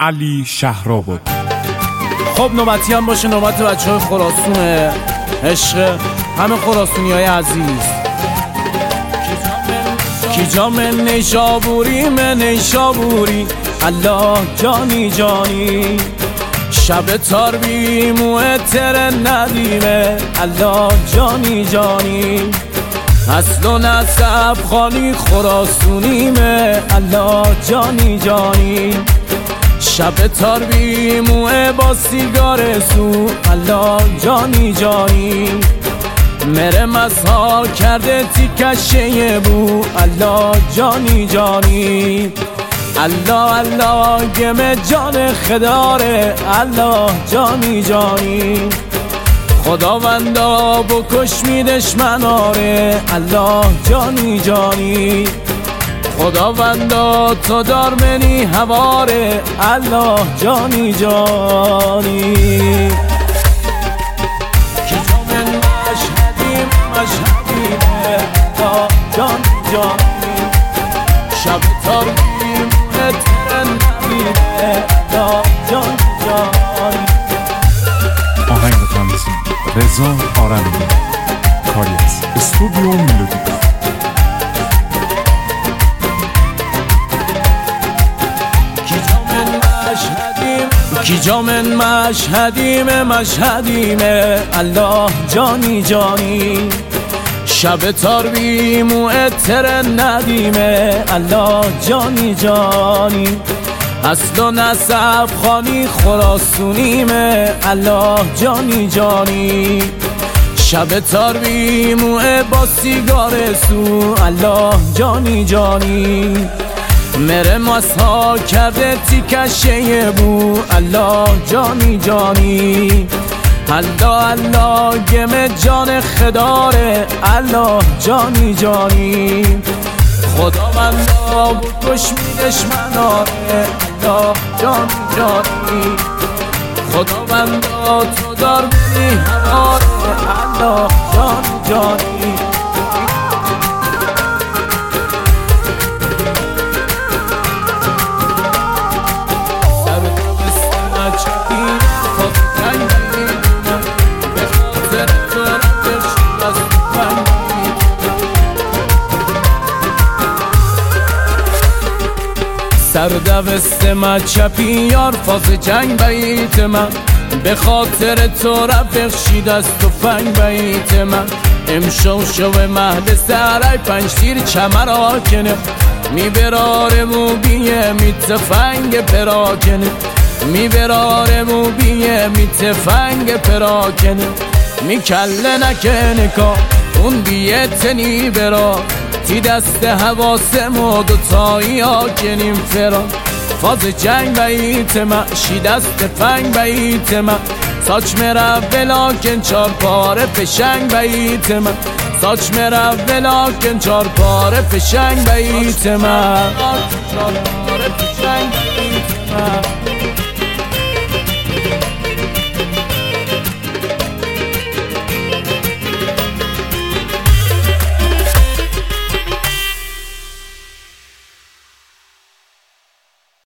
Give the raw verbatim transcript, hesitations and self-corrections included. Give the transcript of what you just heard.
علی شهرآبادی. خب نوبتی هم باشه، نوبت بچه های خراسونه عشق همه خراسونی های عزیز. کی جا من نیشابوری من نیشابوری الله جانی جانی، شب تار بی موتر ندیمه الله جانی جانی، اصل و نسب خالی خراسونیمه الله جانی جانی، شب تار بی موه با سیگار سو الله جانی جانی، مره مسها کرده تیکشه بو الله جانی جانی، الله الله گم جان خداره الله جانی جانی، خداوندا بکش می دشمناره الله جانی جانی، خداوندا تو دار منی هواره الله جانی جانی. کی جا من مشهدیم مشهدیم الله جانی جانی، شب تار بیم ترن نبیره الله جانی جانی. آهنگ و تنظیم رضا آرمی، کاری از استودیو ملودیکا. کی جا من مشهدیم مشهدیم الله جانی جانی، شب تار بی موتر ندیمه الله جانی جانی، اصل و نسب خالی خراسونیمه الله جانی جانی، شب تار بی موه با سیگار سو الله جانی جانی، مره مسها کرده تیکشه بو الله جانی جانی، الله الله گم جان خداره الله جانی جانی، خداوندا بکش می دشمناره الله جانی جانی، خداوندا تو دار بی هواره الله جانی جانی. سردوست من چپی یار فاز جنگ بیت من، به خاطر تو رفق شید از تفنگ بیت من، امشو شو محل سرای پنج تیر چمر کنه، می براره موبیه می تفنگ پراکنه، می براره موبیه می تفنگ پراکنه، می کله نکنه که اون بیتنی برا، تی دست حواسم و دوتایی ها کنیم فرا، فاز جنگ بیت من شی دست فنگ بیت من، ساچ مرا ولاکن چار پاره فشنگ بیت من، ساچ مرا ولاکن چار پاره فشنگ بیت من.